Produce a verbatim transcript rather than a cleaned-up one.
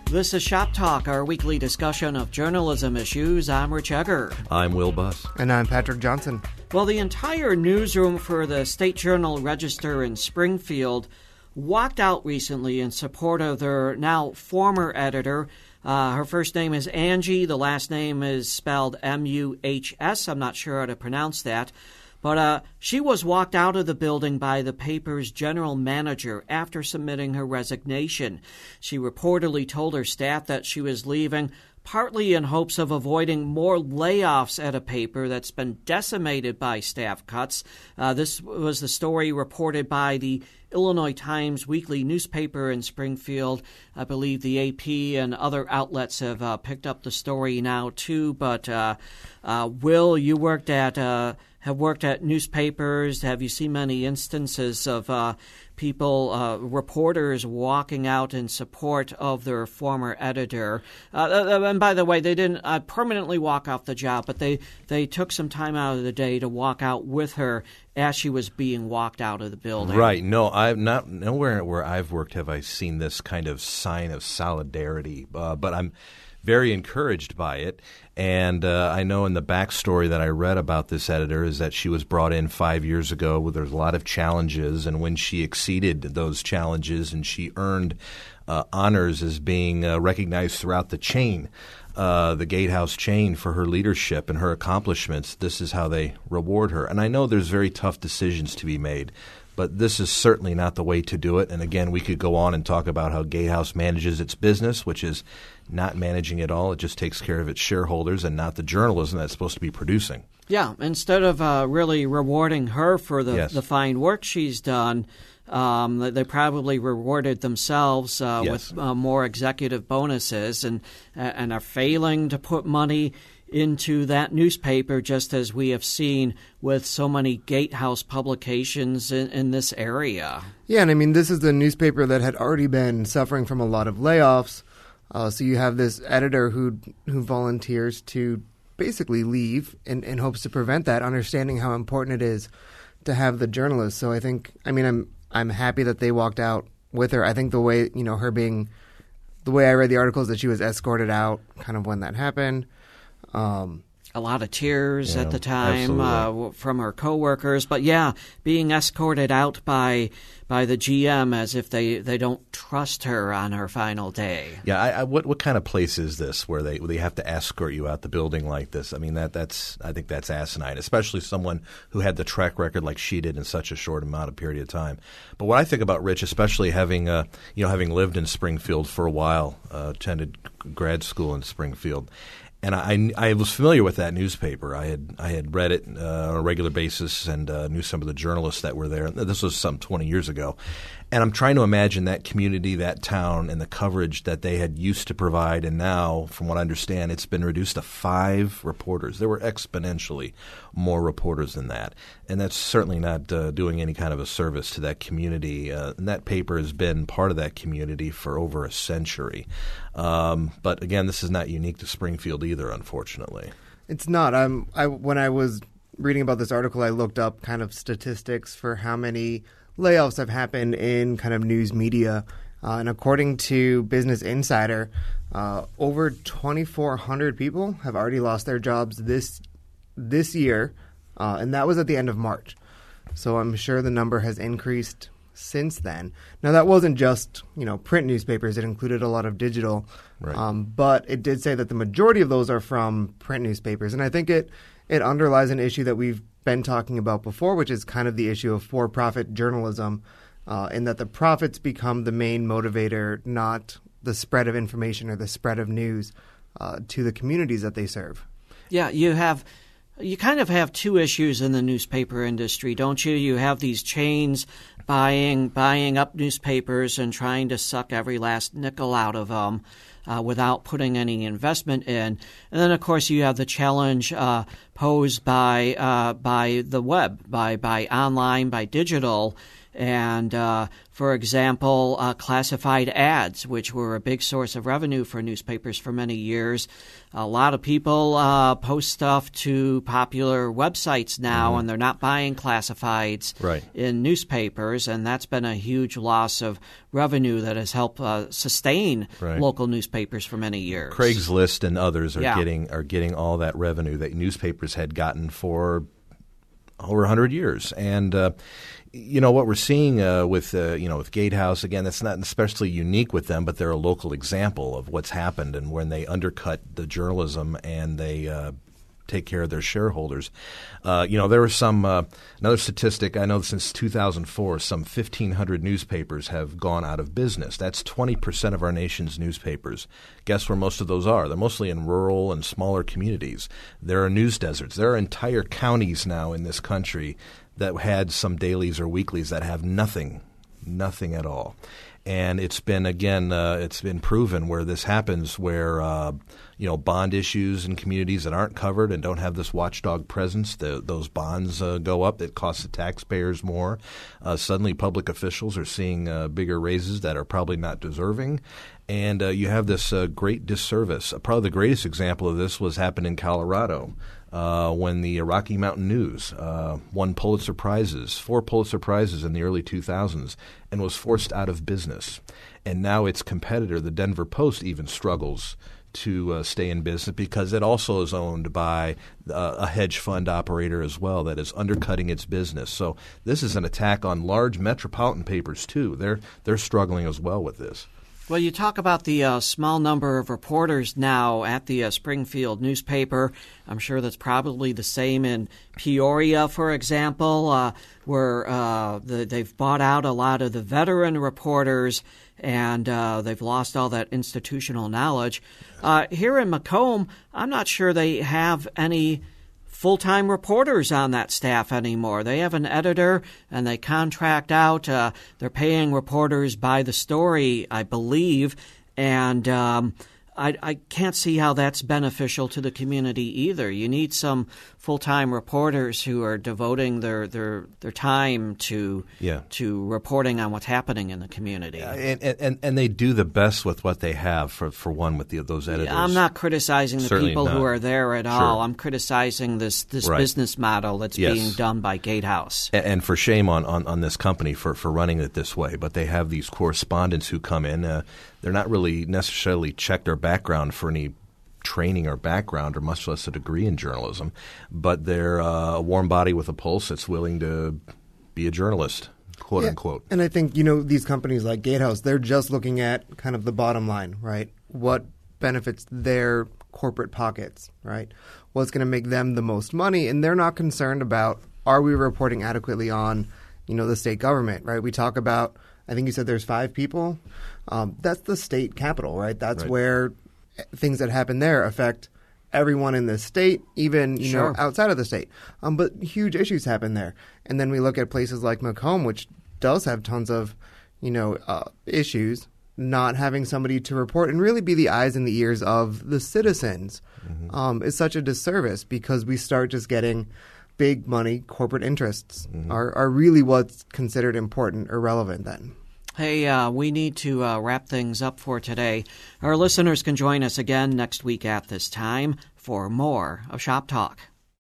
This is Shop Talk, our weekly discussion of journalism issues. I'm Rich Egger. I'm Will Buss. And I'm Patrick Johnson. Well, the entire newsroom for the State Journal-Register in Springfield walked out recently in support of their now former editor. Uh, her first name is Angie. The last name is spelled M U H S. I'm not sure how to pronounce that. But uh, she was walked out of the building by the paper's general manager after submitting her resignation. She reportedly told her staff that she was leaving partly in hopes of avoiding more layoffs at a paper that's been decimated by staff cuts. Uh, this was the story reported by the Illinois Times weekly newspaper in Springfield. I believe the A P and other outlets have uh, picked up the story now, too. But, uh, uh, Will, you worked at uh, have worked at newspapers. Have you seen many instances of uh, people, uh, reporters walking out in support of their former editor? Uh, and by the way, they didn't uh, permanently walk off the job, but they, they took some time out of the day to walk out with her as she was being walked out of the building. Right. No, I've not nowhere where I've worked have I seen this kind of sign of solidarity. Uh, but I'm very encouraged by it. And uh, I know in the backstory that I read about this editor is that she was brought in five years ago where there's a lot of challenges. And when she exceeded those challenges and she earned uh, honors as being uh, recognized throughout the chain, Uh, the Gatehouse chain, for her leadership and her accomplishments, this is how they reward her. And I know there's very tough decisions to be made, but this is certainly not the way to do it. And again, we could go on and talk about how Gatehouse manages its business, which is not managing it all. It just takes care of its shareholders and not the journalism that's supposed to be producing. Yeah, instead of uh, really rewarding her for the, yes. the fine work she's done, Um, they probably rewarded themselves uh, yes. with uh, more executive bonuses and and are failing to put money into that newspaper, just as we have seen with so many Gatehouse publications in, in this area. Yeah, and I mean, this is the newspaper that had already been suffering from a lot of layoffs. Uh, so you have this editor who who volunteers to basically leave in, in hopes to prevent that, understanding how important it is to have the journalists. So I think, I mean, I'm I'm happy that they walked out with her. I think the way, you know, her being, the way I read the article is that she was escorted out kind of when that happened. Um, a lot of tears yeah, at the time uh, from her coworkers. But, yeah, being escorted out by by the G M as if they, they don't trust her on her final day. Yeah, I, I, what what kind of place is this where they where they have to escort you out the building like this? I mean, that that's I think that's asinine, especially someone who had the track record like she did in such a short amount of period of time. But what I think about Rich, especially having uh, you know having lived in Springfield for a while, uh, attended grad school in Springfield. And I, I was familiar with that newspaper. I had I had read it uh, on a regular basis and uh, knew some of the journalists that were there. This was some twenty years ago. And I'm trying to imagine that community, that town, and the coverage that they had used to provide. And now, from what I understand, it's been reduced to five reporters. There were exponentially more reporters than that. And that's certainly not uh, doing any kind of a service to that community. Uh, and that paper has been part of that community for over a century. Um, but again, this is not unique to Springfield either, unfortunately. It's not. I'm, I, when I was reading about this article, I looked up kind of statistics for how many layoffs have happened in kind of news media. Uh, and according to Business Insider, uh, over twenty-four hundred people have already lost their jobs this this year, uh, and that was at the end of March. So I'm sure the number has increased since then. Now, that wasn't just, you know, print newspapers. It included a lot of digital. Right. Um, but it did say that the majority of those are from print newspapers. And I think it, it underlies an issue that we've been talking about before, which is kind of the issue of for-profit journalism, uh, in that the profits become the main motivator, not the spread of information or the spread of news uh, to the communities that they serve. Yeah, you have you kind of have two issues in the newspaper industry, don't you? You have these chains buying buying up newspapers and trying to suck every last nickel out of them uh, without putting any investment in. And then, of course, you have the challenge uh, posed by uh, by the web, by by online, by digital. And, uh, for example, uh, classified ads, which were a big source of revenue for newspapers for many years. A lot of people uh, post stuff to popular websites now, mm-hmm. and they're not buying classifieds right. in newspapers, and that's been a huge loss of revenue that has helped uh, sustain right. local newspapers for many years. Craigslist and others are yeah. getting are getting all that revenue that newspapers had gotten for over one hundred years. And uh, you know what we're seeing uh, with uh, you know with Gatehouse, again, that's not especially unique with them, but they're a local example of what's happened and when they undercut the journalism and they uh, take care of their shareholders. Uh, you know, there was some uh, another statistic. I know since two thousand four, some fifteen hundred newspapers have gone out of business. That's twenty percent of our nation's newspapers. Guess where most of those are? They're mostly in rural and smaller communities. There are news deserts. There are entire counties now in this country that had some dailies or weeklies that have nothing, nothing at all. And it's been, again, uh, it's been proven where this happens, where, uh, you know, bond issues in communities that aren't covered and don't have this watchdog presence, the, those bonds uh, go up. It costs the taxpayers more. Uh, suddenly public officials are seeing uh, bigger raises that are probably not deserving. And uh, you have this uh, great disservice. Uh, probably the greatest example of this was happened in Colorado. Uh, when the Rocky Mountain News uh, won Pulitzer Prizes, four Pulitzer Prizes in the early two thousands, and was forced out of business. And now its competitor, the Denver Post, even struggles to uh, stay in business because it also is owned by uh, a hedge fund operator as well that is undercutting its business. So this is an attack on large metropolitan papers too. They're they're struggling as well with this. Well, you talk about the uh, small number of reporters now at the uh, Springfield newspaper. I'm sure that's probably the same in Peoria, for example, uh, where uh, the, they've bought out a lot of the veteran reporters and uh, they've lost all that institutional knowledge. Uh, here in Macomb, I'm not sure they have any full-time reporters on that staff anymore. They have an editor, and they contract out. Uh, they're paying reporters by the story, I believe, and um, I, I can't see how that's beneficial to the community either. You need some full-time reporters who are devoting their their, their time to yeah. to reporting on what's happening in the community. Yeah, and, and and they do the best with what they have, for, for one, with the, those editors. I'm not criticizing the Certainly people not. who are there at Sure. all. I'm criticizing this, this right. business model that's yes. being done by Gatehouse. And, and for shame on, on, on this company for, for running it this way. But they have these correspondents who come in. Uh, they're not really necessarily checked their background for any training or background, or much less a degree in journalism, but they're uh, a warm body with a pulse that's willing to be a journalist, quote yeah. unquote. And I think, you know, these companies like Gatehouse, they're just looking at kind of the bottom line, right? What benefits their corporate pockets, right? What's going to make them the most money? And they're not concerned about, are we reporting adequately on, you know, the state government, right? We talk about, I think you said there's five people. Um, that's the state capital, right? That's right. where things that happen there affect everyone in the state, even you sure. know outside of the state. Um, but huge issues happen there. And then we look at places like Macomb, which does have tons of you know uh, issues. Not having somebody to report and really be the eyes and the ears of the citizens mm-hmm. um, is such a disservice, because we start just getting big money corporate interests mm-hmm. are, are really what's considered important or relevant then. Hey, uh, we need to uh, wrap things up for today. Our listeners can join us again next week at this time for more of Shop Talk.